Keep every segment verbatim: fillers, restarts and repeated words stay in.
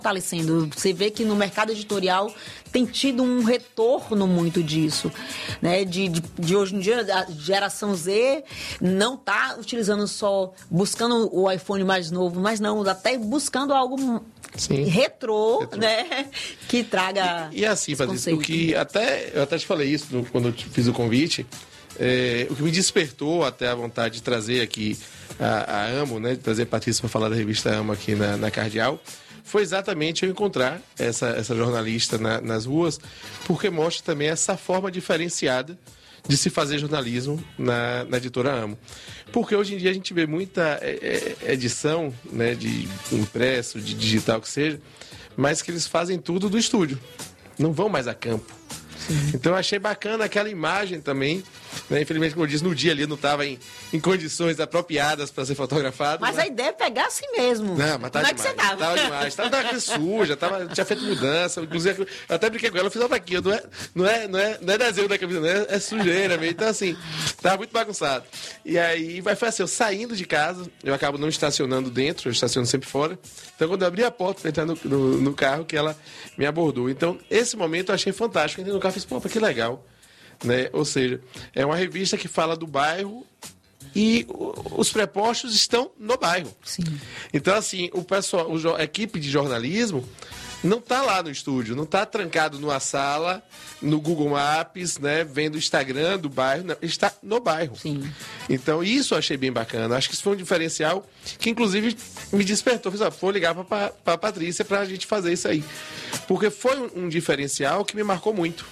fortalecendo. Você vê que no mercado editorial tem tido um retorno muito disso, né? De, de, de hoje em dia, a geração Z não está utilizando só, buscando o iPhone mais novo, mas não, até buscando algo Sim. Retrô, retrô, né? Que traga. E, e assim, Patrícia, o que até, eu até te falei isso no, quando eu te fiz o convite, é, o que me despertou até a vontade de trazer aqui a, a Amo, né? De trazer a Patrícia para falar da revista Amo aqui na, na Cardeal. Foi exatamente eu encontrar essa, essa jornalista na, nas ruas, porque mostra também essa forma diferenciada de se fazer jornalismo na, na editora Amo. Porque hoje em dia a gente vê muita edição, né, de impresso, de digital que seja, mas que eles fazem tudo do estúdio, não vão mais a campo. Sim. Então eu achei bacana aquela imagem também, né? Infelizmente, como eu disse, no dia ali eu não estava em, em condições apropriadas para ser fotografado. Mas, mas a ideia é pegar assim mesmo. Não, mas tá Como demais. É que você tava? Tava demais. Tava, tava suja, tava, tinha feito mudança. Inclusive, eu até brinquei com ela, eu fiz, olha aqui, não é, não é, não é, não é desenho da camisa, não é, é sujeira mesmo. Então, assim, tava muito bagunçado. E aí, vai foi assim, eu saindo de casa, eu acabo não estacionando dentro, eu estaciono sempre fora. Então, quando eu abri a porta para entrar no, no, no carro, que ela me abordou. Então, esse momento eu achei fantástico. Eu entrei no carro e fiz, pô, que legal. Né? Ou seja, é uma revista que fala do bairro e os prepostos estão no bairro. Sim. Então, assim, o pessoal, a equipe de jornalismo não está lá no estúdio, não está trancado numa sala, no Google Maps, né, vendo o Instagram do bairro, não, está no bairro. Sim. Então, isso eu achei bem bacana. Acho que isso foi um diferencial que, inclusive, me despertou. Fiz, ó, vou ligar para a Patrícia para a gente fazer isso aí. Porque foi um, um diferencial que me marcou muito.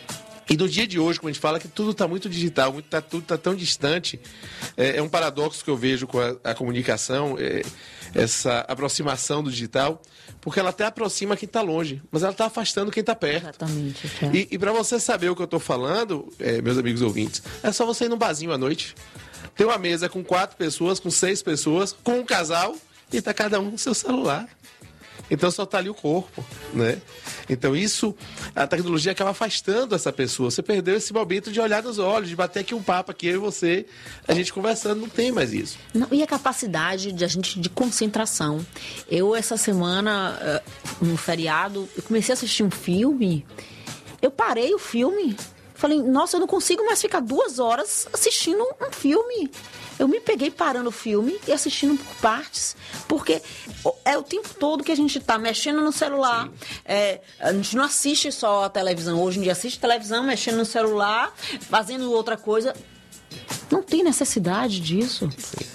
E no dia de hoje, como a gente fala, que tudo está muito digital, muito, tá, tudo está tão distante, é, é um paradoxo que eu vejo com a, a comunicação, é, essa aproximação do digital, porque ela até aproxima quem está longe, mas ela está afastando quem está perto. Exatamente. É. E, e para você saber o que eu estou falando, é, meus amigos ouvintes, é só você ir num barzinho à noite, ter uma mesa com quatro pessoas, com seis pessoas, com um casal, e está cada um no seu celular. Então só está ali o corpo, né? Então isso, a tecnologia acaba afastando essa pessoa. Você perdeu esse momento de olhar nos olhos, de bater aqui um papo aqui, eu e você, a gente conversando, não tem mais isso. Não, e a capacidade de a gente de concentração. Eu, essa semana, no feriado, eu comecei a assistir um filme, eu parei o filme, falei, nossa, eu não consigo mais ficar duas horas assistindo um filme. Eu me peguei parando o filme e assistindo por partes, porque é o tempo todo que a gente está mexendo no celular. É, a gente não assiste só a televisão. Hoje em dia assiste televisão, mexendo no celular, fazendo outra coisa. Não tem necessidade disso.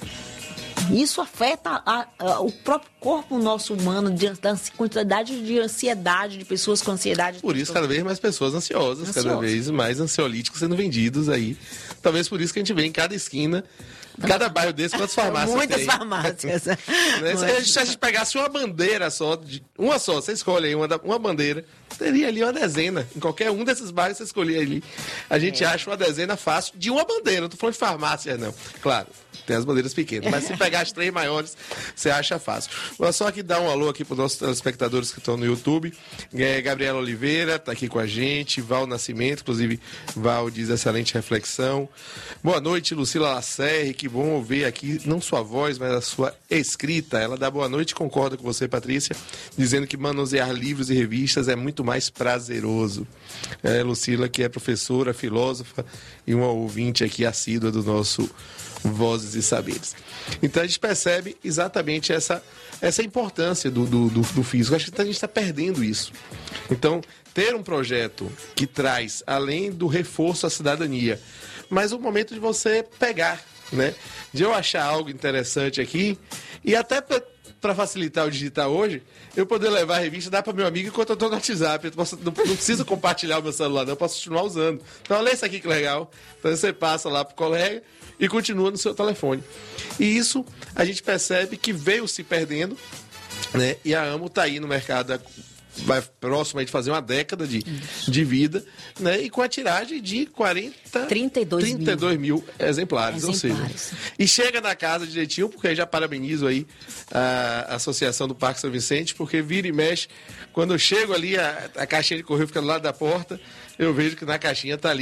Isso afeta a, a, o próprio corpo nosso humano, de, da quantidade de ansiedade, de pessoas com ansiedade. Por isso, cada vez mais pessoas ansiosas, ansiosas, cada vez mais ansiolíticos sendo vendidos aí. Talvez por isso que a gente vê em cada esquina, cada bairro desse, quantas farmácias Muitas tem. farmácias. Né? Se, a gente, se a gente pegasse uma bandeira só, de, uma só, você escolhe aí uma, uma bandeira, teria ali uma dezena. Em qualquer um desses bairros você escolher ali. A gente é. acha uma dezena fácil de uma bandeira. Não tô falando de farmácia, não. Claro, tem as bandeiras pequenas. Mas se pegar as três maiores, você acha fácil. Vou só aqui dar um alô aqui para os nossos telespectadores que estão no YouTube. É, Gabriela Oliveira está aqui com a gente. Val Nascimento, inclusive, Val diz excelente reflexão. Boa noite, Lucila Lacerre. Que bom ouvir aqui, não sua voz, mas a sua escrita. Ela dá boa noite e concorda com você, Patrícia, dizendo que manusear livros e revistas é muito mais prazeroso. É, Lucila, que é professora, filósofa e uma ouvinte aqui assídua do nosso Vozes e Saberes. Então a gente percebe exatamente essa, essa importância do, do, do, do físico. Acho que a gente está perdendo isso. Então, ter um projeto que traz, além do reforço à cidadania, mas o momento de você pegar, né? De eu achar algo interessante aqui e até para facilitar o digital hoje, eu poder levar a revista, dar para meu amigo enquanto eu estou no WhatsApp. Eu posso, não, não preciso compartilhar o meu celular, não, eu posso continuar usando. Então, olha isso aqui que legal. Então, você passa lá para o colega e continua no seu telefone. E isso a gente percebe que veio se perdendo, né? E a Amo está aí no mercado, vai próximo de fazer uma década de, de vida, né? E com a tiragem de quarenta, trinta e dois mil exemplares, exemplares, ou seja, e chega na casa direitinho, porque aí já parabenizo aí a Associação do Parque São Vicente, porque vira e mexe, quando eu chego ali, a, a caixinha de correio fica do lado da porta, eu vejo que na caixinha tá ali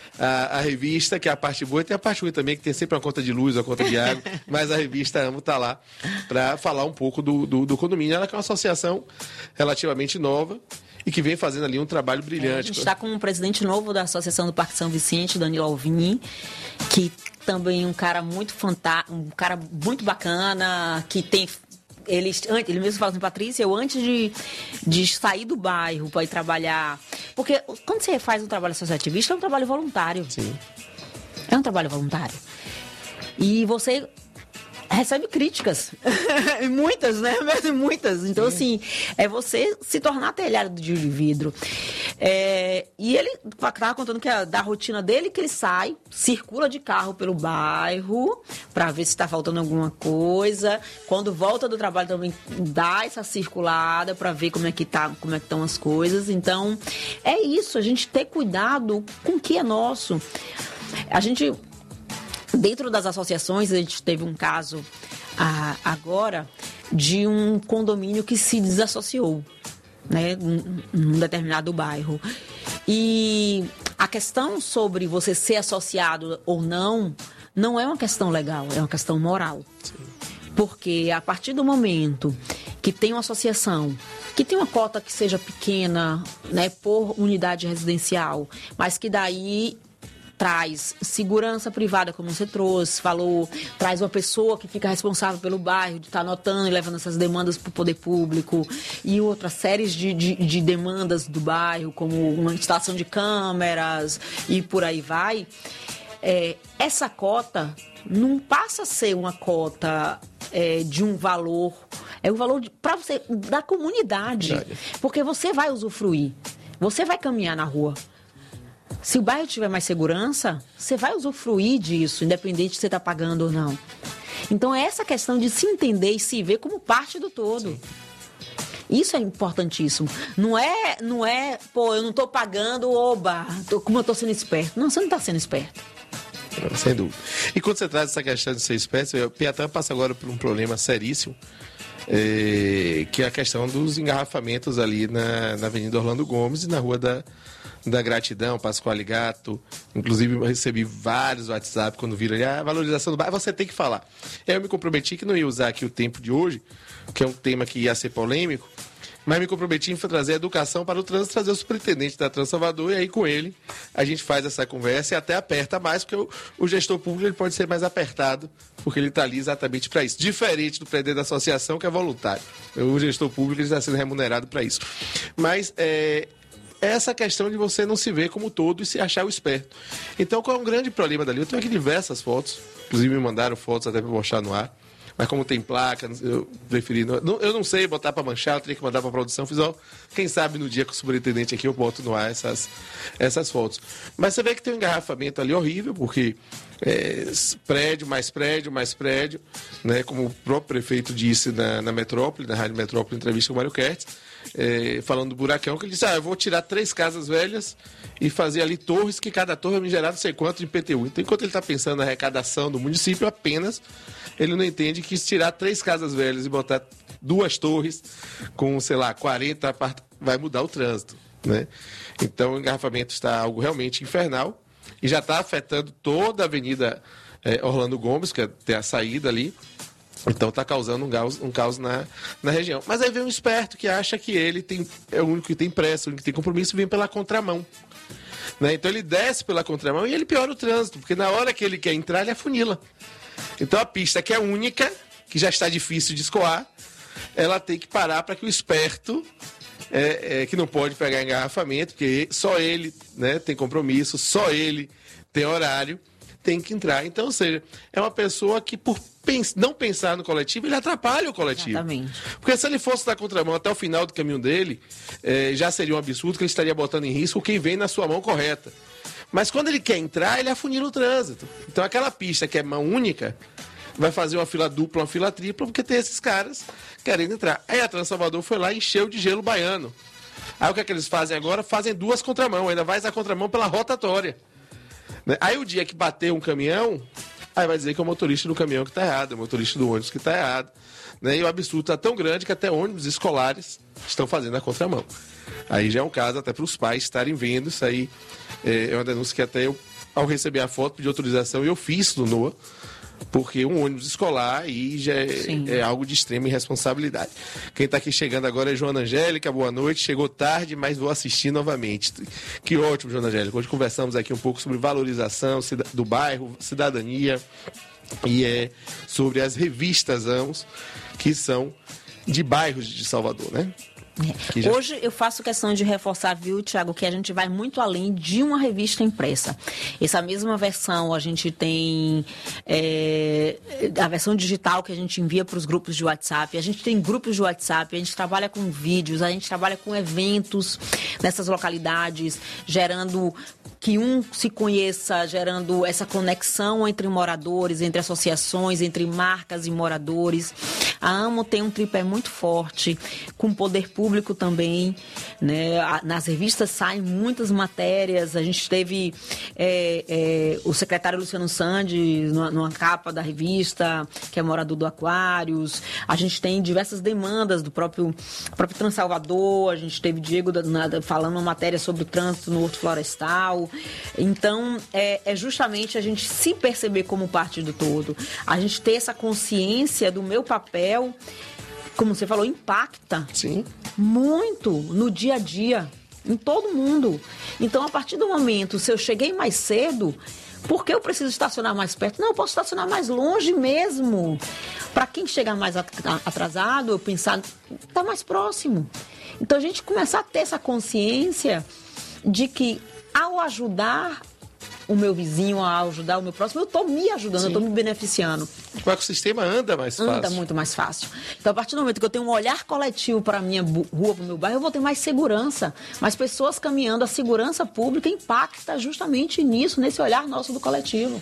a, a revista, que é a parte boa, e tem a parte ruim também, que tem sempre uma conta de luz, uma conta de água, mas a revista Amo está lá para falar um pouco do, do, do condomínio. Ela que é uma associação relativamente nova e que vem fazendo ali um trabalho brilhante. É, a gente está com um presidente novo da Associação do Parque São Vicente, Danilo Alvim, que também é um cara muito fantástico, um cara muito bacana, que tem... Ele, ele mesmo fala assim, Patrícia, eu antes de, de sair do bairro para ir trabalhar... Porque quando você faz um trabalho associativista, é um trabalho voluntário. Sim. É um trabalho voluntário. E você recebe críticas. Muitas, né? Muitas. Então, Sim. assim, é você se tornar telhado de vidro. É, e ele estava contando que é da rotina dele, que ele sai, circula de carro pelo bairro para ver se está faltando alguma coisa. Quando volta do trabalho também dá essa circulada para ver como é que tá, como é que estão as coisas. Então, é isso, a gente ter cuidado com o que é nosso. A gente, dentro das associações, a gente teve um caso ah, agora de um condomínio que se desassociou, né, num determinado bairro. E a questão sobre você ser associado ou não, não é uma questão legal, é uma questão moral. Sim. Porque a partir do momento que tem uma associação, que tem uma cota que seja pequena, né, por unidade residencial, mas que daí traz segurança privada, como você trouxe, falou, traz uma pessoa que fica responsável pelo bairro, de estar anotando e levando essas demandas para o poder público, e outras séries de, de, de demandas do bairro, como uma instalação de câmeras e por aí vai. É, essa cota não passa a ser uma cota é, de um valor, é um valor para você, da comunidade, Verdade. Porque você vai usufruir, você vai caminhar na rua. Se o bairro tiver mais segurança, você vai usufruir disso, independente de você estar pagando ou não. Então, é essa questão de se entender e se ver como parte do todo. Sim. Isso é importantíssimo. Não é, não é, pô, eu não estou pagando, oba, tô, como eu estou sendo esperto. Não, você não está sendo esperto. Sem dúvida. E quando você traz essa questão de ser esperto, o Piatã passa agora por um problema seríssimo, é, que é a questão dos engarrafamentos ali na, na Avenida Orlando Gomes e na Rua da... da Gratidão, Pascoal Gato. Inclusive, eu recebi vários WhatsApp quando viram ali a valorização do bairro. Você tem que falar. Eu me comprometi que não ia usar aqui o tempo de hoje, que é um tema que ia ser polêmico, mas me comprometi em trazer educação para o trânsito, trazer o superintendente da Trans Salvador, e aí com ele a gente faz essa conversa e até aperta mais, porque o, o gestor público ele pode ser mais apertado, porque ele está ali exatamente para isso. Diferente do presidente da associação, que é voluntário. O gestor público ele está sendo remunerado para isso. Mas é... essa questão de você não se ver como todo e se achar o esperto. Então, qual é um grande problema dali? Eu tenho aqui diversas fotos, inclusive me mandaram fotos até para mostrar no ar, mas como tem placa, eu preferi... Não, eu não sei botar para manchar, eu teria que mandar para a produção, fiz, ó, quem sabe no dia com o superintendente aqui eu boto no ar essas, essas fotos. Mas você vê que tem um engarrafamento ali horrível, porque é, prédio, mais prédio, mais prédio, né, como o próprio prefeito disse na, na Metrópole, na Rádio Metrópole, em entrevista com o Mário Kertz, É, falando do buracão, que ele disse, ah, eu vou tirar três casas velhas e fazer ali torres, que cada torre vai me gerar não sei quanto de I P T U. Então, enquanto ele está pensando na arrecadação do município, apenas ele não entende que se tirar três casas velhas e botar duas torres com, sei lá, quarenta apartamentos, vai mudar o trânsito, né? Então, o engarrafamento está algo realmente infernal e já está afetando toda a Avenida é, Orlando Gomes, que é ter a saída ali. Então está causando um caos, um caos na, na região. Mas aí vem um esperto que acha que ele tem, é o único que tem pressa, o único que tem compromisso, e vem pela contramão. Né? Então ele desce pela contramão e ele piora o trânsito, porque na hora que ele quer entrar, ele afunila. Então a pista que é única, que já está difícil de escoar, ela tem que parar para que o esperto, é, é, que não pode pegar engarrafamento, porque só ele, né, tem compromisso, só ele tem horário, tem que entrar. Então, ou seja, é uma pessoa que por não pensar no coletivo, ele atrapalha o coletivo. Exatamente. Porque se ele fosse da contramão até o final do caminho dele, eh, já seria um absurdo que ele estaria botando em risco quem vem na sua mão correta. Mas quando ele quer entrar, ele afunila o trânsito. Então aquela pista que é mão única, vai fazer uma fila dupla, uma fila tripla, porque tem esses caras querendo entrar. Aí a Trans Salvador foi lá e encheu de gelo baiano. Aí o que é que eles fazem agora? Fazem duas contramão, ainda vai a contramão pela rotatória. Aí o dia que bater um caminhão, aí vai dizer que é o motorista do caminhão que está errado, é o motorista do ônibus que está errado. Né? E o absurdo está tão grande que até ônibus escolares estão fazendo a contramão. Aí já é um caso até para os pais estarem vendo isso aí. É uma denúncia que até eu ao receber a foto, pedi autorização e eu fiz no N O A, porque um ônibus escolar aí já é, é algo de extrema irresponsabilidade. Quem está aqui chegando agora é Joana Angélica, boa noite. Chegou tarde, mas vou assistir novamente. Que ótimo, Joana Angélica. Hoje conversamos aqui um pouco sobre valorização do bairro, cidadania, e é sobre as revistas Amos, que são de bairros de Salvador, né? É. Já... Hoje eu faço questão de reforçar, viu, Tiago, que a gente vai muito além de uma revista impressa. Essa mesma versão a gente tem é, a versão digital que a gente envia para os grupos de WhatsApp. A gente tem grupos de WhatsApp, a gente trabalha com vídeos, a gente trabalha com eventos nessas localidades, gerando que um se conheça, gerando essa conexão entre moradores, entre associações, entre marcas e moradores. A AMO tem um tripé muito forte, com o poder público também, né? Nas revistas saem muitas matérias. A gente teve é, é, o secretário Luciano Sandes numa, numa capa da revista, que é morador do Aquários. A gente tem diversas demandas do próprio, próprio Transalvador. A gente teve Diego da, na, falando uma matéria sobre o trânsito no Horto Florestal. Então, é, é justamente a gente se perceber como parte do todo. A gente ter essa consciência do meu papel, como você falou, impacta Sim. muito no dia a dia, em todo mundo. Então, a partir do momento, se eu cheguei mais cedo, por que eu preciso estacionar mais perto? Não, eu posso estacionar mais longe mesmo. Para quem chegar mais atrasado, eu pensar, está mais próximo. Então, a gente começar a ter essa consciência de que, ao ajudar o meu vizinho, ao ajudar o meu próximo, eu estou me ajudando, Sim. eu estou me beneficiando. O ecossistema anda mais fácil. Anda muito mais fácil. Então, a partir do momento que eu tenho um olhar coletivo para a minha rua, para o meu bairro, eu vou ter mais segurança. Mais pessoas caminhando. A segurança pública impacta justamente nisso, nesse olhar nosso do coletivo.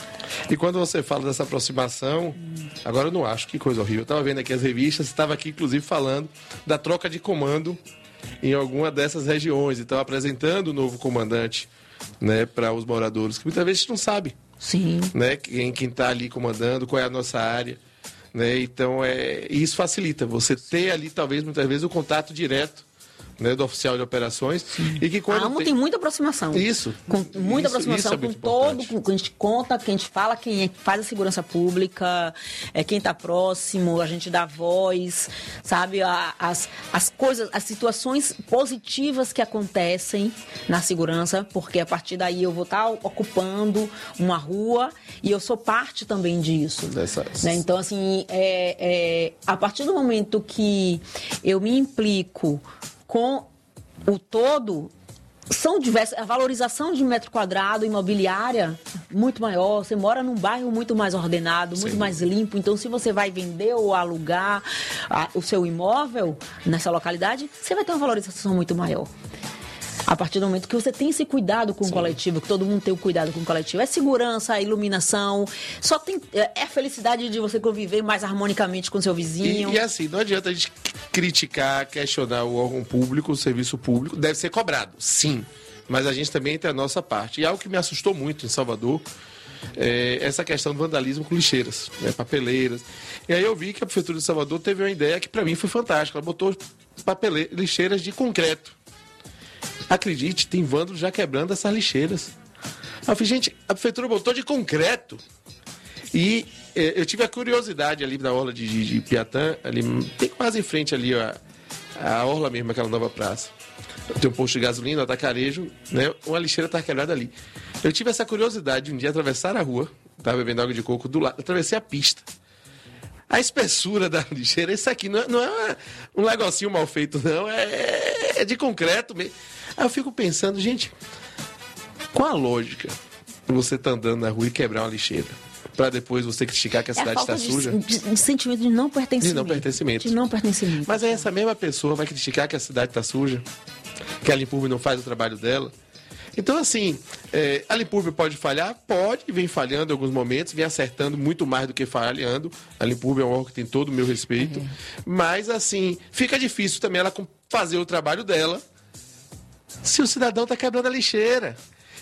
E quando você fala dessa aproximação, agora eu não acho, que coisa horrível. Eu estava vendo aqui as revistas, você estava aqui, inclusive, falando da troca de comando em alguma dessas regiões. Então, apresentando o novo comandante, né, para os moradores, que muitas vezes a gente não sabe. Sim. Né, quem está ali comandando, qual é a nossa área. Né, então, é, isso facilita você ter ali, talvez, muitas vezes, o contato direto, né, do oficial de operações. Sim. E que quando a AMO tem... tem muita aproximação. Isso. Com muita isso, aproximação isso é com todo, com, a gente conta, quem a gente fala, quem é, faz a segurança pública, é, quem está próximo, a gente dá voz, sabe? A, as, as coisas, as situações positivas que acontecem na segurança, porque a partir daí eu vou estar tá ocupando uma rua e eu sou parte também disso. Dessas... Né? Então, assim, é, é, a partir do momento que eu me implico com o todo, são diversas. A valorização de metro quadrado imobiliária muito maior. Você mora num bairro muito mais ordenado, muito Sim. mais limpo. Então, se você vai vender ou alugar a, o seu imóvel nessa localidade, você vai ter uma valorização muito maior. A partir do momento que você tem esse cuidado com Sim. o coletivo, que todo mundo tem o cuidado com o coletivo. É segurança, é iluminação, só tem, é a felicidade de você conviver mais harmonicamente com seu vizinho. E, e assim, não adianta a gente criticar, questionar o órgão público, o serviço público, deve ser cobrado, sim. Mas a gente também tem a nossa parte. E algo que me assustou muito em Salvador é essa questão do vandalismo com lixeiras, né, papeleiras. E aí eu vi que a Prefeitura de Salvador teve uma ideia que para mim foi fantástica. Ela botou papele... lixeiras de concreto. Acredite, tem vândalos já quebrando essas lixeiras. Eu falei, gente, a prefeitura botou de concreto. E eh, eu tive a curiosidade ali na orla de, de, de Piatã, ali, tem quase em frente ali a, a orla mesmo, aquela nova praça. Tem um posto de gasolina, atacarejo, né? Uma lixeira está quebrada ali. Eu tive essa curiosidade de um dia atravessar a rua, estava bebendo água de coco do lado, atravessei a pista. A espessura da lixeira, isso aqui não é, não é um negocinho mal feito, não, é, é de concreto mesmo. Aí eu fico pensando, gente, qual a lógica de você estar tá andando na rua e quebrar uma lixeira? Para depois você criticar que a é cidade está suja? De, de sentimento de não pertencimento. De não pertencimento. De não pertencimento. Mas aí essa mesma pessoa vai criticar que a cidade está suja, que a Limpurbe não faz o trabalho dela. Então, assim, é, a Limpurbe pode falhar? Pode, vem falhando em alguns momentos, vem acertando muito mais do que falhando. A Limpurbe é um órgão que tem todo o meu respeito. Uhum. Mas, assim, fica difícil também ela fazer o trabalho dela se o cidadão está quebrando a lixeira.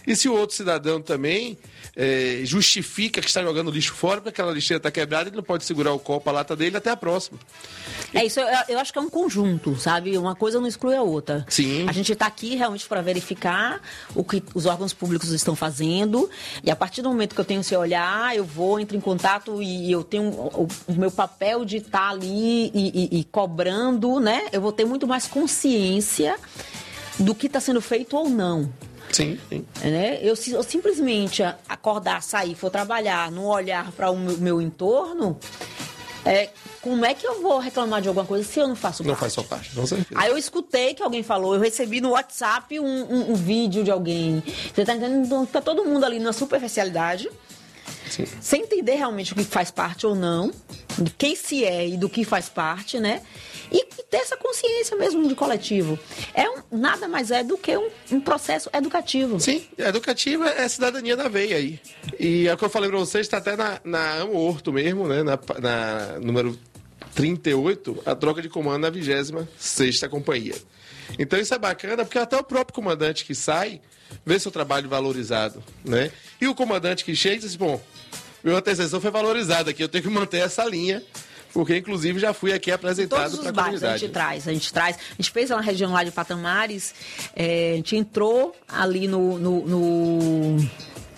E se o outro cidadão também é, justifica que está jogando lixo fora, porque aquela lixeira está quebrada, ele não pode segurar o copo, a lata dele até a próxima. É isso, eu, eu acho que é um conjunto, sabe? Uma coisa não exclui a outra. Sim. A gente está aqui realmente para verificar o que os órgãos públicos estão fazendo, e a partir do momento que eu tenho esse olhar, eu vou, entro em contato e eu tenho o, o meu papel de estar ali e, e, e cobrando, né? Eu vou ter muito mais consciência do que está sendo feito ou não. Sim, sim. Né? Eu, eu simplesmente acordar, sair, for trabalhar, não olhar para o meu, meu entorno, é, como é que eu vou reclamar de alguma coisa se eu não faço parte? Não faz sua parte, com certeza. Aí eu escutei que alguém falou, eu recebi no WhatsApp um, um, um vídeo de alguém. Você tá entendendo? Então, tá todo mundo ali na superficialidade, Sim. sem entender realmente o que faz parte ou não, de quem se é e do que faz parte, né? E, e ter essa consciência mesmo de coletivo. É um, nada mais é do que um, um processo educativo. Sim, educativa é cidadania na veia aí. E é o que eu falei pra vocês, está até na, na Amo Horto mesmo, né? Na, na número trinta e oito, a troca de comando na vigésima sexta companhia. Então isso é bacana, porque até o próprio comandante que sai vê seu trabalho valorizado, né? E o comandante que chega diz, bom, meu antecessor foi valorizado aqui, eu tenho que manter essa linha, porque inclusive já fui aqui apresentado para a comunidade. A gente traz, a gente traz. A gente fez uma região lá de Patamares, é, a gente entrou ali no... no, no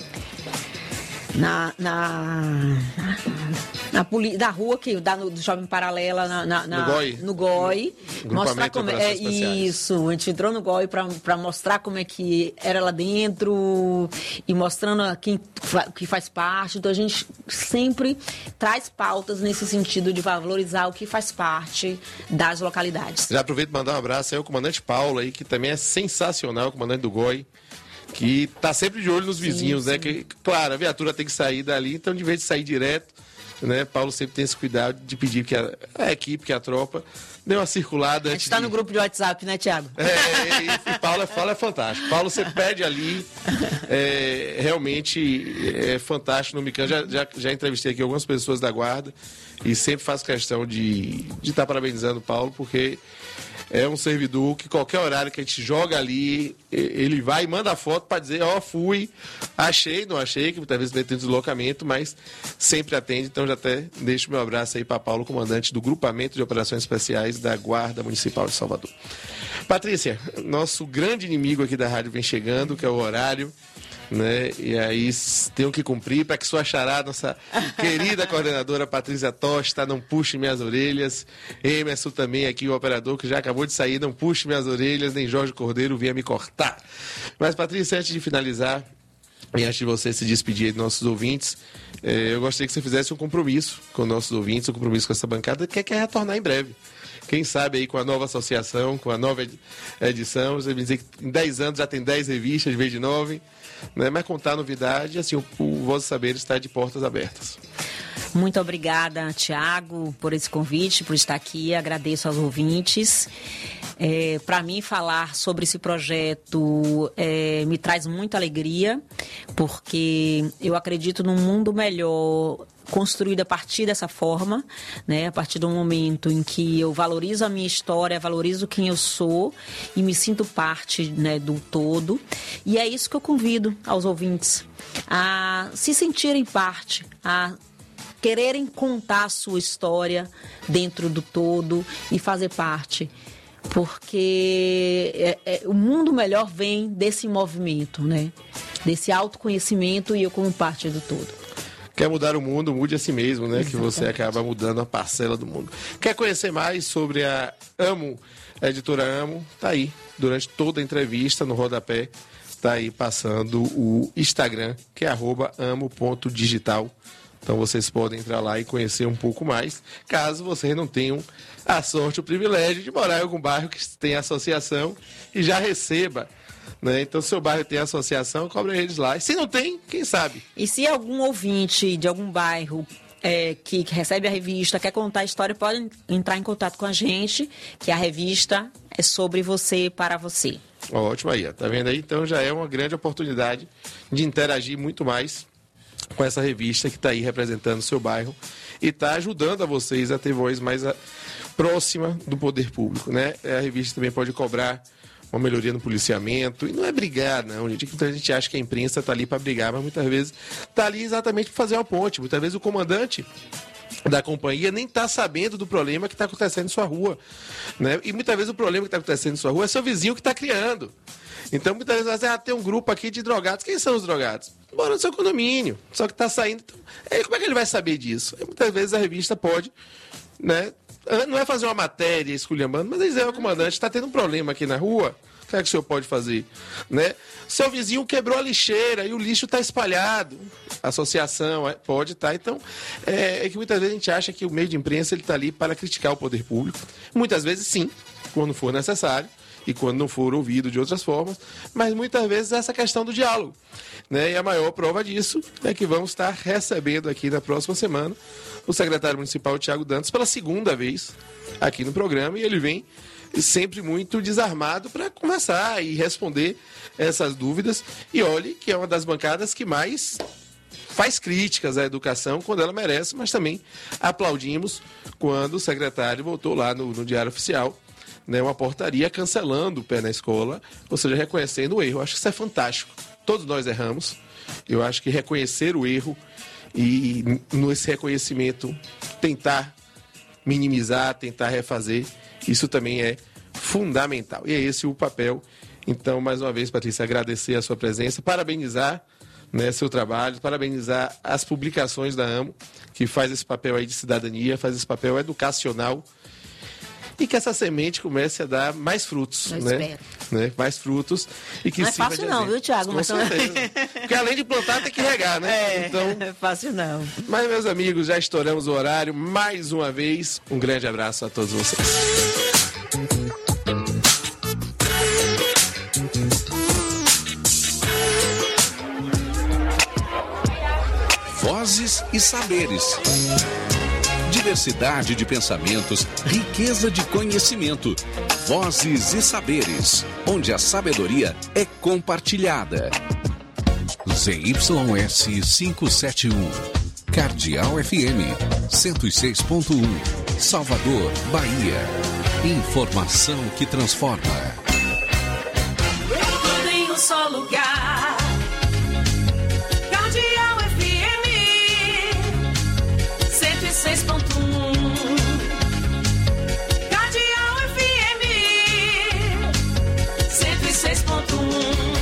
na... na Na, poli... da rua que dá no do Shopping Paralela na, na, na, no G O I, no G O I no mostrar como é isso, a gente entrou no G O I para mostrar como é que era lá dentro e mostrando quem que faz parte. Então a gente sempre traz pautas nesse sentido de valorizar o que faz parte das localidades. Já aproveito para mandar um abraço aí ao comandante Paulo aí, que também é sensacional, o comandante do G O I, que tá sempre de olho nos vizinhos, sim, né? Sim. Que, claro, a viatura tem que sair dali, então de vez de sair direto, né? Paulo sempre tem esse cuidado de pedir que a, a equipe, que a tropa, dê uma circulada. A gente está de... no grupo de WhatsApp, né, Tiago? É, e, e Paulo, Paulo é fantástico. Paulo, você pede ali, é, realmente é fantástico no Mican. Já, já, já entrevistei aqui algumas pessoas da guarda e sempre faço questão de estar tá parabenizando o Paulo, porque é um servidor que qualquer horário que a gente joga ali, ele vai e manda a foto para dizer, ó, oh, fui, achei, não achei, que muitas vezes vai ter deslocamento, mas sempre atende. Então já até deixo meu abraço aí para Paulo, comandante do Grupamento de Operações Especiais da Guarda Municipal de Salvador. Patrícia, nosso grande inimigo aqui da rádio vem chegando, que é o horário, né? E aí tenho que cumprir para que sua xará, nossa querida coordenadora Patrícia Tosta, não puxe minhas orelhas. Emerson também aqui, o operador que já acabou de sair, não puxe minhas orelhas, nem Jorge Cordeiro vinha me cortar. Mas Patrícia, antes de finalizar e antes de você se despedir dos nossos ouvintes, eh, eu gostaria que você fizesse um compromisso com nossos ouvintes, um compromisso com essa bancada, que quer retornar em breve. Quem sabe aí com a nova associação, com a nova edição, você vai dizer que em dez anos já tem dez revistas, em vez de nove, né? Mas contar novidade, assim, o, o Voz do Saber está de portas abertas. Muito obrigada, Tiago, por esse convite, por estar aqui. Agradeço aos ouvintes. É, para mim, falar sobre esse projeto é, me traz muita alegria, porque eu acredito num mundo melhor construído a partir dessa forma, né? A partir do momento em que eu valorizo a minha história, valorizo quem eu sou e me sinto parte, né, do todo. E é isso que eu convido aos ouvintes, a se sentirem parte, a quererem contar a sua história dentro do todo e fazer parte. Porque é, é, o mundo melhor vem desse movimento, né? Desse autoconhecimento e eu como parte do todo. Quer mudar o mundo, mude a si mesmo, né? Exatamente. Que você acaba mudando a parcela do mundo. Quer conhecer mais sobre a Amo, a editora Amo? Tá aí, durante toda a entrevista, no rodapé, tá aí passando o Instagram, que é arroba amo ponto digital. Então vocês podem entrar lá e conhecer um pouco mais, caso vocês não tenham a sorte, o privilégio de morar em algum bairro que tem associação e já receba, né? Então, se o seu bairro tem associação, cobre eles lá. E se não tem, quem sabe? E se algum ouvinte de algum bairro é, que, que recebe a revista quer contar a história, pode entrar em contato com a gente, que a revista é sobre você, para você. Ótimo aí, ó. Tá vendo aí? Então já é uma grande oportunidade de interagir muito mais com essa revista que está aí representando o seu bairro e está ajudando a vocês a ter voz mais a, próxima do poder público, né? A revista também pode cobrar uma melhoria no policiamento. E não é brigar, não, gente. Muita gente acha que a imprensa está ali para brigar, mas muitas vezes está ali exatamente para fazer uma ponte. Muitas vezes o comandante da companhia nem está sabendo do problema que está acontecendo em sua rua, né? E muitas vezes o problema que está acontecendo em sua rua é seu vizinho que está criando. Então muitas vezes você ah, tem um grupo aqui de drogados. Quem são os drogados? Moram no seu condomínio, só que está saindo. Então, aí, como é que ele vai saber disso? Aí, muitas vezes a revista pode, né? Não é fazer uma matéria esculhambando, mas dizer, o comandante está tendo um problema aqui na rua. O que é que o senhor pode fazer? Né? Seu vizinho quebrou a lixeira e o lixo está espalhado. A associação pode estar. Tá. Então, é, é que muitas vezes a gente acha que o meio de imprensa está ali para criticar o poder público. Muitas vezes, sim, quando for necessário e quando não for ouvido de outras formas. Mas muitas vezes essa questão do diálogo. Né? E a maior prova disso é que vamos estar recebendo aqui na próxima semana o secretário municipal Tiago Dantas pela segunda vez aqui no programa. E ele vem sempre muito desarmado para conversar e responder essas dúvidas. E olhe que é uma das bancadas que mais faz críticas à educação quando ela merece, mas também aplaudimos quando o secretário voltou lá no, no Diário Oficial, né, uma portaria cancelando o pé na escola, ou seja, reconhecendo o erro. Eu acho que isso é fantástico. Todos nós erramos. Eu acho que reconhecer o erro e nesse reconhecimento tentar minimizar, tentar refazer, isso também é fundamental. E é esse o papel. Então, mais uma vez, Patrícia, agradecer a sua presença, parabenizar, né, seu trabalho, parabenizar as publicações da AMO, que faz esse papel aí de cidadania, faz esse papel educacional, e que essa semente comece a dar mais frutos, Eu né? espero. né? Mais frutos e que Não é sirva fácil de não, exemplo. viu, Tiago? Com Mas certeza. Porque além de plantar, tem que regar, né? É, Então, não é fácil não. mas, meus amigos, já estouramos o horário. Mais uma vez, um grande abraço a todos vocês. Vozes e saberes. Diversidade de pensamentos, riqueza de conhecimento. Vozes e saberes, onde a sabedoria é compartilhada. Z Y S quinhentos e setenta e um, Cardeal F M, cento e seis ponto um, Salvador, Bahia. Informação que transforma. Tudo em um só lugar. Cardeal F M cento e seis ponto um. Cardeal F M cento e seis ponto um.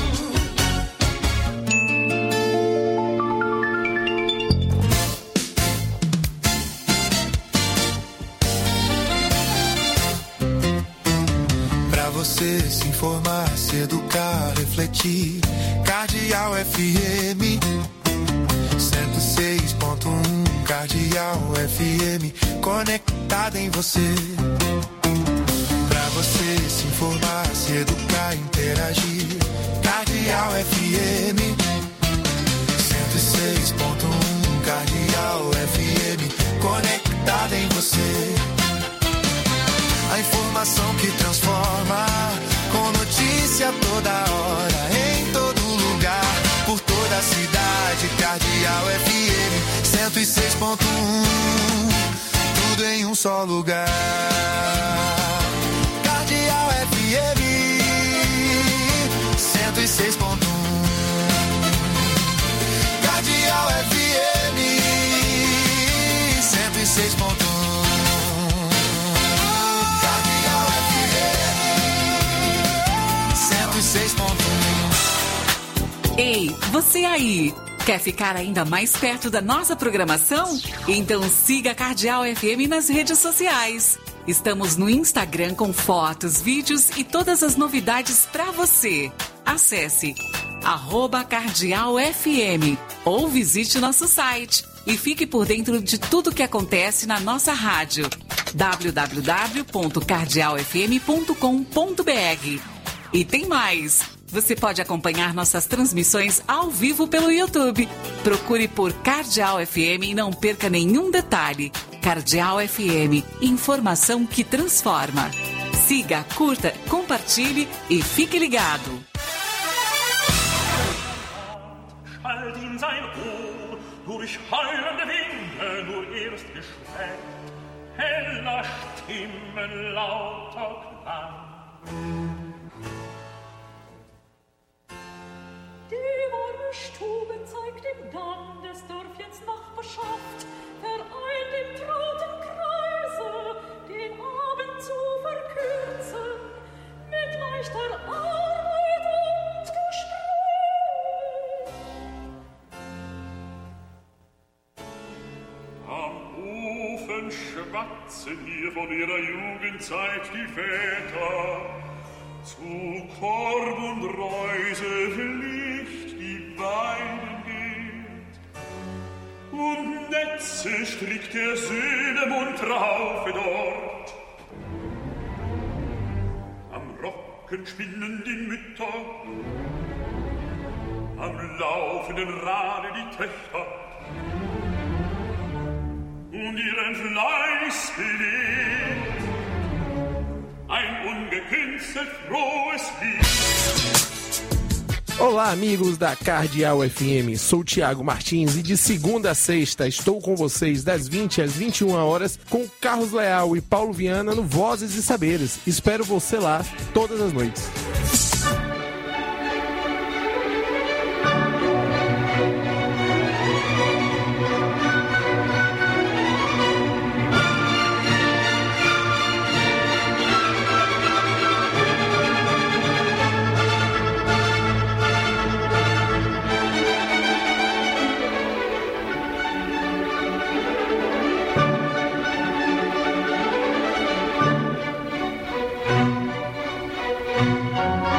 Pra você se informar, se educar, refletir. Cardeal F M cento e seis ponto um. Cardeal F M conectada em você. Pra você se informar, se educar, interagir. Cardeal F M cento e seis ponto um. Cardeal F M conectada em você. A informação que transforma, com notícia toda hora, em todo lugar, por toda a cidade. Cardeal F M cento e seis ponto um, tudo em um só lugar. Cardeal F M cento e seis ponto um, Cardeal F M cento e seis ponto um. Ei, você aí, quer ficar ainda mais perto da nossa programação? Então siga a Cardeal F M nas redes sociais. Estamos no Instagram com fotos, vídeos e todas as novidades para você. Acesse arroba Cardeal F M ou visite nosso site e fique por dentro de tudo que acontece na nossa rádio. w w w ponto cardeal f m ponto com ponto b r. E tem mais! Você pode acompanhar nossas transmissões ao vivo pelo YouTube. Procure por Cardeal F M e não perca nenhum detalhe. Cardeal F M, informação que transforma. Siga, curta, compartilhe e fique ligado. Schallt in sein Ohr, durch heulende Winde nur erst geschwellt, heller Stimmen lauter Klang. eine Stube zeigt ihm dann des Dörfchens Nachbarschaft, vereint im trauten Kreise, den Abend zu verkürzen, mit leichter Arbeit und Gespräch. Am Ofen schwatzen hier von ihrer Jugendzeit die Väter, zu Korb und Reuse Licht die Weiden geht, und Netze strickt der Söhne munter Haufe dort. Am Rocken spinnen die Mütter, am laufenden Rade die Töchter, und ihren Fleiß belegt ein ungekünstelt frohes Lied. Olá, amigos da Cardeal F M, sou Tiago Martins e de segunda a sexta estou com vocês das vinte às vinte e uma horas com Carlos Leal e Paulo Viana no Vozes e Saberes. Espero você lá todas as noites. Thank you.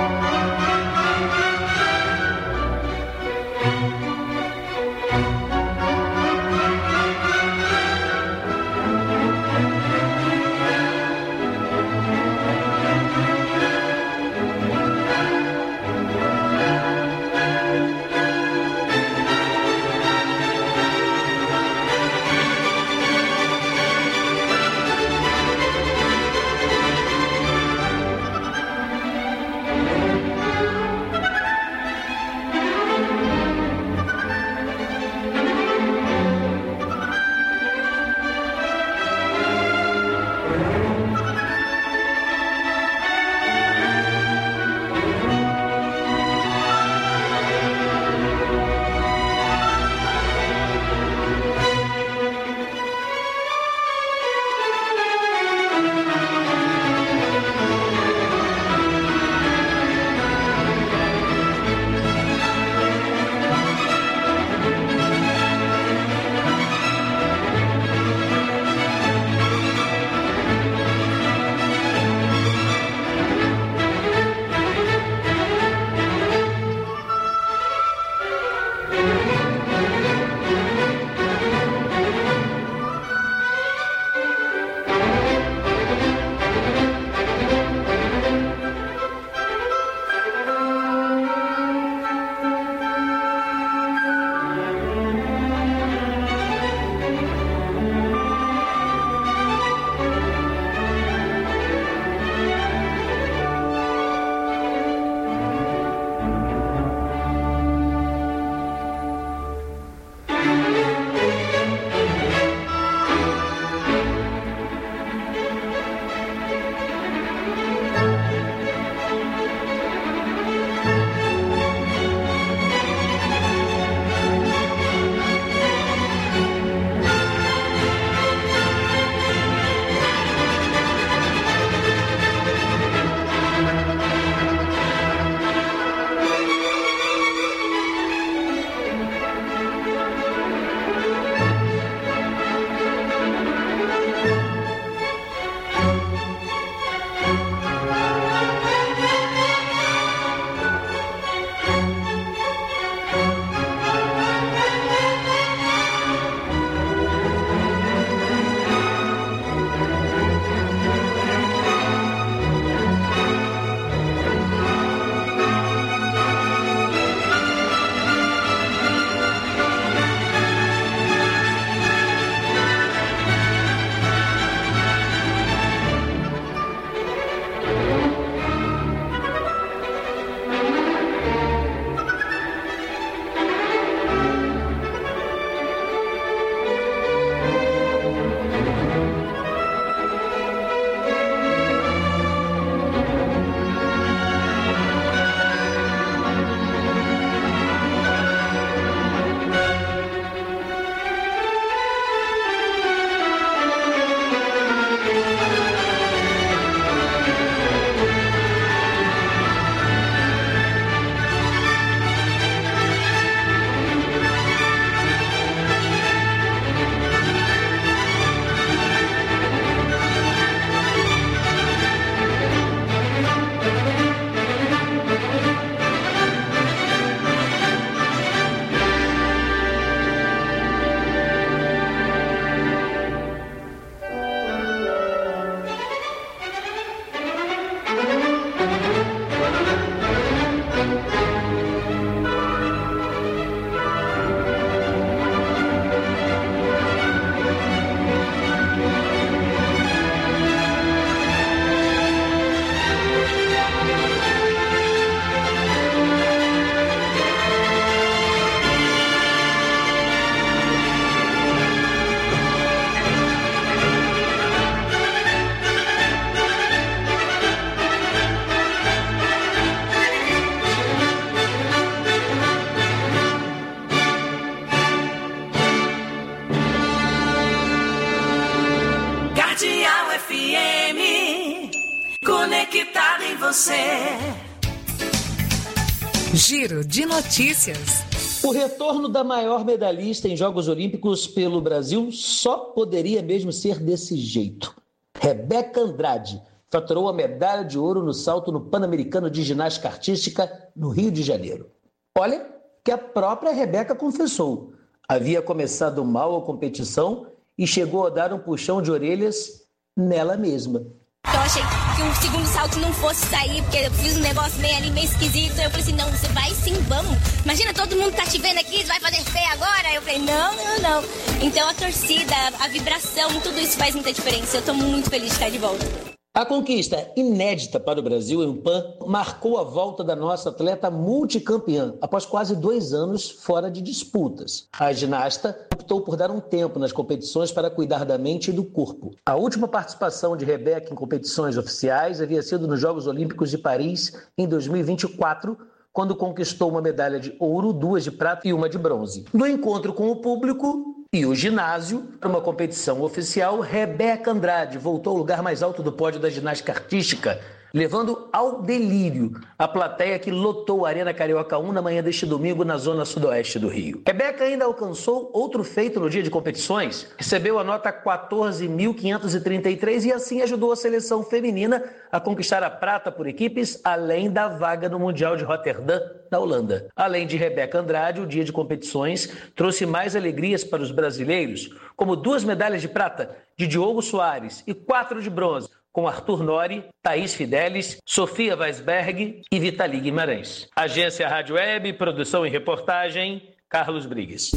Giro de notícias. O retorno da maior medalhista em Jogos Olímpicos pelo Brasil só poderia mesmo ser desse jeito. Rebeca Andrade faturou a medalha de ouro no salto no Pan-Americano de Ginástica Artística no Rio de Janeiro. Olha que a própria Rebeca confessou. Havia começado mal a competição e chegou a dar um puxão de orelhas nela mesma. Eu achei que o segundo salto não fosse sair, porque eu fiz um negócio meio ali, meio esquisito. Eu falei assim, não, você vai sim, vamos. Imagina, todo mundo tá te vendo aqui, você vai fazer fé agora? Eu falei, não, não, não. Então a torcida, a vibração, tudo isso faz muita diferença. Eu tô muito feliz de estar de volta. A conquista inédita para o Brasil em Pan marcou a volta da nossa atleta multicampeã, após quase dois anos fora de disputas. A ginasta optou por dar um tempo nas competições para cuidar da mente e do corpo. A última participação de Rebeca em competições oficiais havia sido nos Jogos Olímpicos de Paris em dois mil e vinte e quatro, quando conquistou uma medalha de ouro, duas de prata e uma de bronze. No encontro com o público e o ginásio, para uma competição oficial, Rebeca Andrade voltou ao lugar mais alto do pódio da ginástica artística, levando ao delírio a plateia que lotou a Arena Carioca um na manhã deste domingo na zona sudoeste do Rio. Rebeca ainda alcançou outro feito no dia de competições, recebeu a nota quatorze mil quinhentos e trinta e três e assim ajudou a seleção feminina a conquistar a prata por equipes, além da vaga no Mundial de Roterdã, na Holanda. Além de Rebeca Andrade, o dia de competições trouxe mais alegrias para os brasileiros, como duas medalhas de prata de Diogo Soares e quatro de bronze, com Arthur Nori, Thaís Fidelis, Sofia Weisberg e Vitali Guimarães. Agência Rádio Web, produção e reportagem, Carlos Brigues.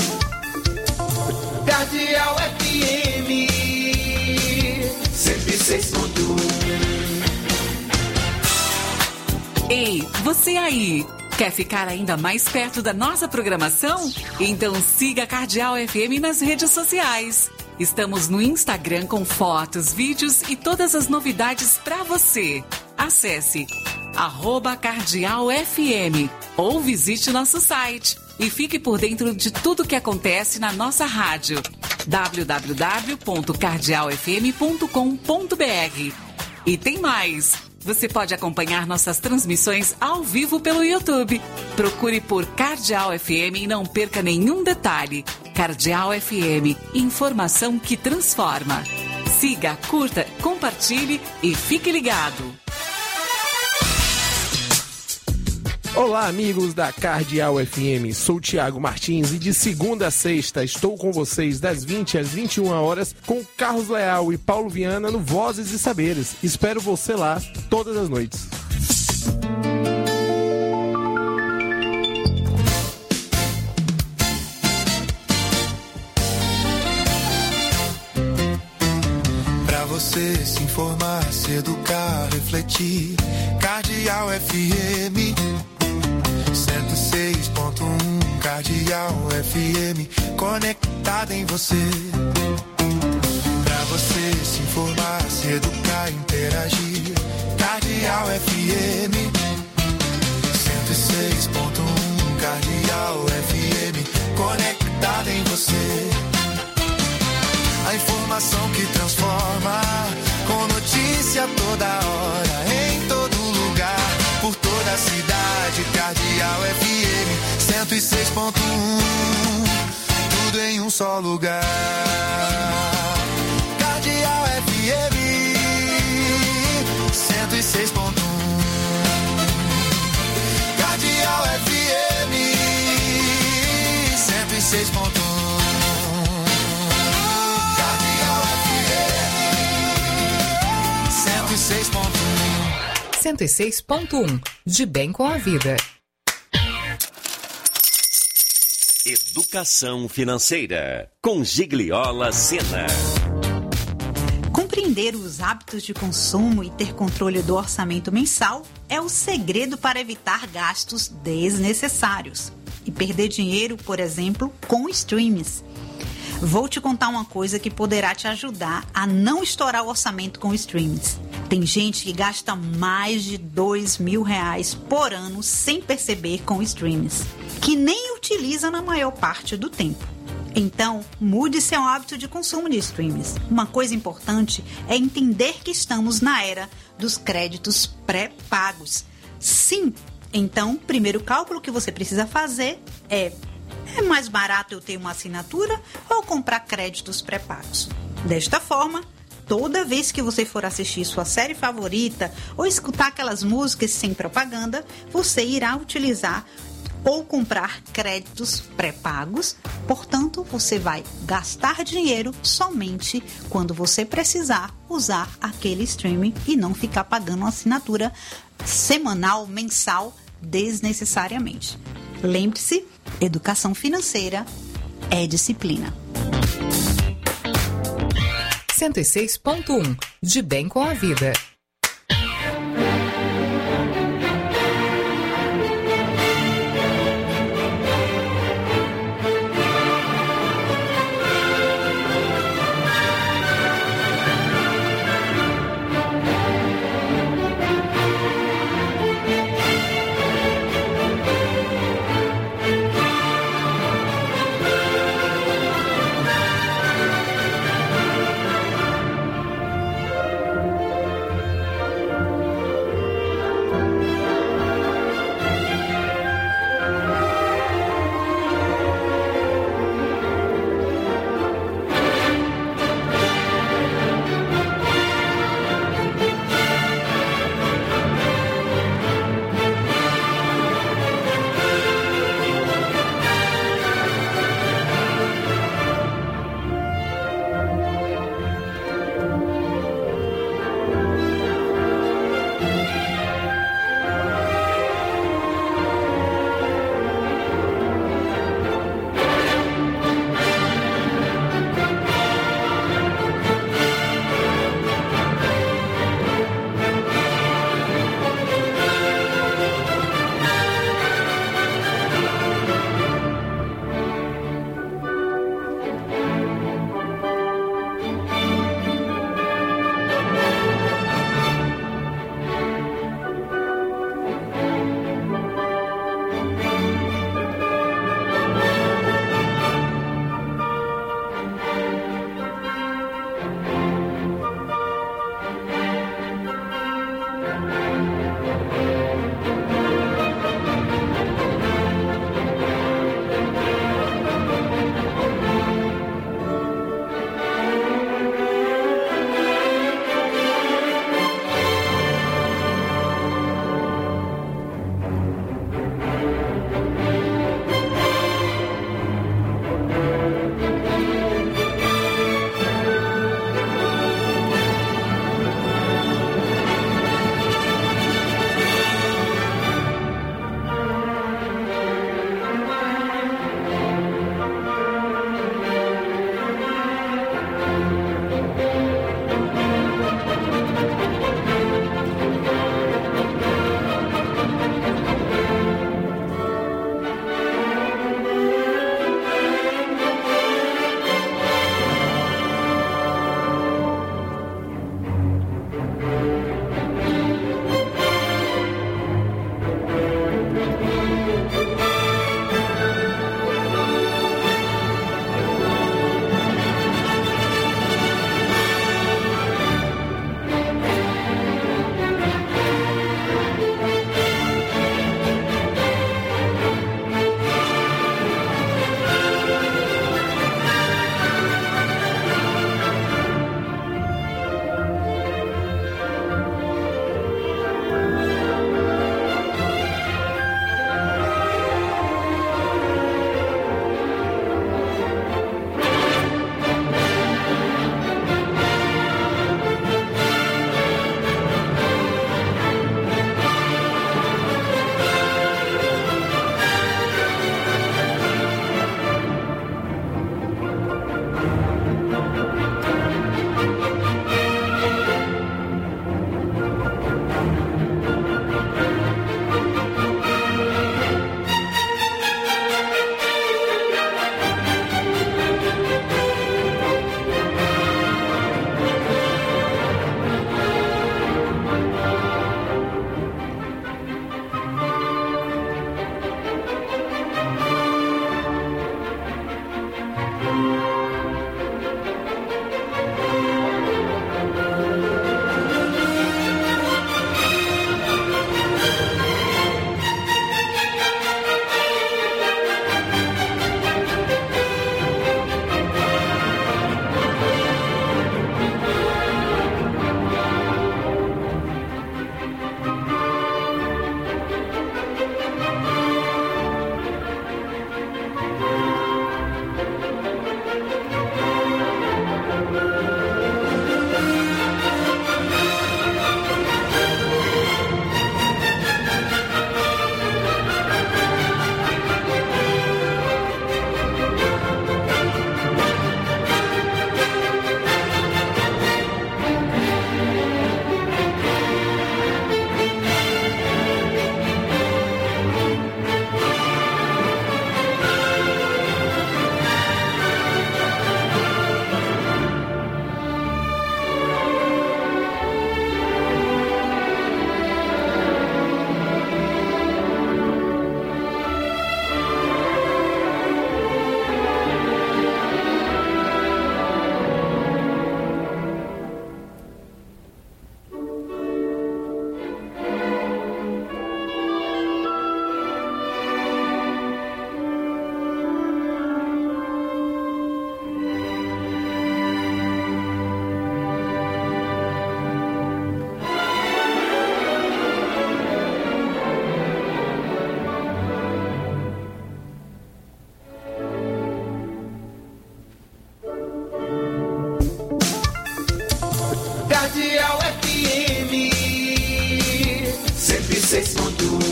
Cardeal F M cento e seis ponto um. Ei, você aí! Quer ficar ainda mais perto da nossa programação? Então siga a Cardeal F M nas redes sociais. Estamos no Instagram com fotos, vídeos e todas as novidades para você. Acesse arroba Cardeal F M ou visite nosso site e fique por dentro de tudo que acontece na nossa rádio. w w w ponto cardeal f m ponto com ponto b r. E tem mais! Você pode acompanhar nossas transmissões ao vivo pelo YouTube. Procure por Cardeal F M e não perca nenhum detalhe. Cardeal F M, informação que transforma. Siga, curta, compartilhe e fique ligado. Olá, amigos da Cardeal F M, sou Tiago Martins e de segunda a sexta estou com vocês das vinte às vinte e uma horas com Carlos Leal e Paulo Viana no Vozes e Saberes. Espero você lá todas as noites. Pra você se informar, se educar, refletir, Cardeal F M cento e seis ponto um, Cardeal F M, conectada em você. Pra você se informar, se educar, interagir, Cardeal F M cento e seis ponto um, Cardeal F M, conectada em você. A informação que transforma, com notícia toda hora, em todo lugar, por toda a cidade. Cardeal F M cento e seis ponto um, tudo em um só lugar. Cardeal F M cento e seis ponto um, Cardeal F M cento e seis ponto um. cento e seis ponto um. cento e seis ponto um. De bem com a vida. Educação financeira. Com Gigliola Sena. Compreender os hábitos de consumo e ter controle do orçamento mensal é o segredo para evitar gastos desnecessários e perder dinheiro, por exemplo, com streams. Vou te contar uma coisa que poderá te ajudar a não estourar o orçamento com streams. Tem gente que gasta mais de dois mil reais por ano sem perceber com streams, que nem utiliza na maior parte do tempo. Então, mude seu hábito de consumo de streams. Uma coisa importante é entender que estamos na era dos créditos pré-pagos. Sim, Então, o primeiro cálculo que você precisa fazer é: é mais barato eu ter uma assinatura ou comprar créditos pré-pagos? Desta forma, toda vez que você for assistir sua série favorita ou escutar aquelas músicas sem propaganda, você irá utilizar ou comprar créditos pré-pagos. Portanto, você vai gastar dinheiro somente quando você precisar usar aquele streaming e não ficar pagando uma assinatura semanal, mensal, desnecessariamente. Lembre-se, educação financeira é disciplina. cento e seis ponto um, de bem com a vida.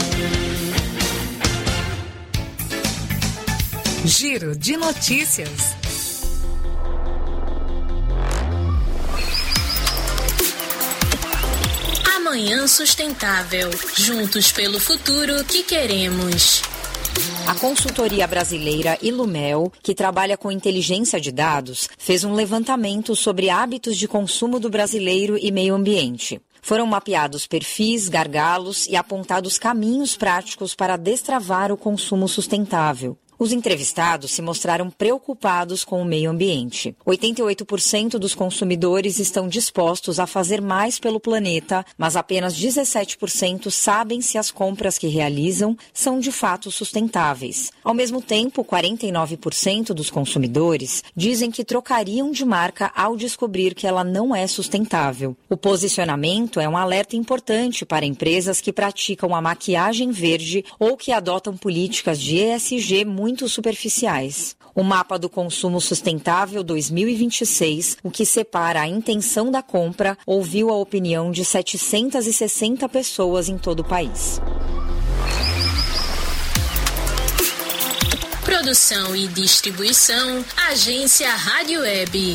Giro de notícias. Amanhã Sustentável. Juntos pelo futuro que queremos. A consultoria brasileira Ilumel, que trabalha com inteligência de dados, fez um levantamento sobre hábitos de consumo do brasileiro e meio ambiente. Foram mapeados perfis, gargalos e apontados caminhos práticos para destravar o consumo sustentável. Os entrevistados se mostraram preocupados com o meio ambiente. oitenta e oito por cento dos consumidores estão dispostos a fazer mais pelo planeta, mas apenas dezessete por cento sabem se as compras que realizam são de fato sustentáveis. Ao mesmo tempo, quarenta e nove por cento dos consumidores dizem que trocariam de marca ao descobrir que ela não é sustentável. O posicionamento é um alerta importante para empresas que praticam a maquiagem verde ou que adotam políticas de E S G muito muito superficiais. O Mapa do Consumo Sustentável dois mil e vinte e seis, o que separa a intenção da compra, ouviu a opinião de setecentas e sessenta pessoas em todo o país. Produção e distribuição, Agência Rádio Web.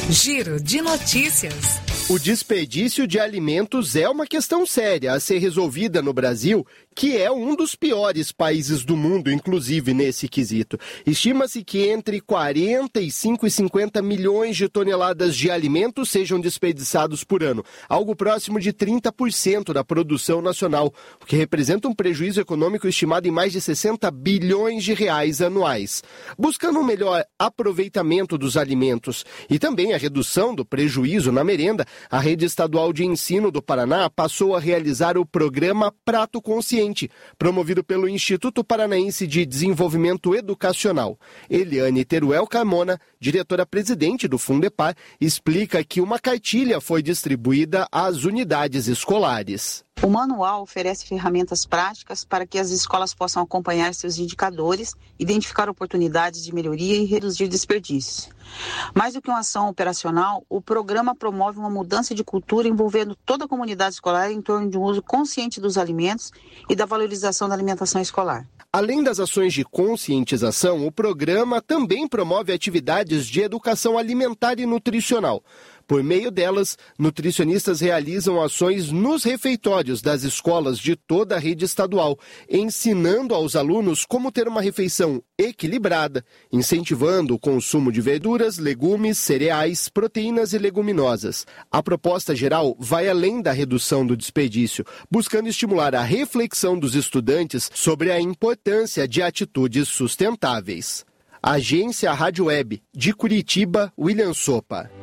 Giro de notícias. O desperdício de alimentos é uma questão séria a ser resolvida no Brasil, que é um dos piores países do mundo, inclusive nesse quesito. Estima-se que entre quarenta e cinco e cinquenta milhões de toneladas de alimentos sejam desperdiçados por ano, algo próximo de trinta por cento da produção nacional, o que representa um prejuízo econômico estimado em mais de sessenta bilhões de reais anuais. Buscando um melhor aproveitamento dos alimentos e também a redução do prejuízo na merenda, a Rede Estadual de Ensino do Paraná passou a realizar o programa Prato Consciente, promovido pelo Instituto Paranaense de Desenvolvimento Educacional. Eliane Teruel Carmona, diretora-presidente do Fundepar, explica que uma cartilha foi distribuída às unidades escolares. O manual oferece ferramentas práticas para que as escolas possam acompanhar seus indicadores, identificar oportunidades de melhoria e reduzir desperdícios. Mais do que uma ação operacional, o programa promove uma mudança de cultura envolvendo toda a comunidade escolar em torno de um uso consciente dos alimentos e da valorização da alimentação escolar. Além das ações de conscientização, o programa também promove atividades de educação alimentar e nutricional. Por meio delas, nutricionistas realizam ações nos refeitórios das escolas de toda a rede estadual, ensinando aos alunos como ter uma refeição equilibrada, incentivando o consumo de verduras, legumes, cereais, proteínas e leguminosas. A proposta geral vai além da redução do desperdício, buscando estimular a reflexão dos estudantes sobre a importância de atitudes sustentáveis. Agência Rádio Web, de Curitiba, William Sopa.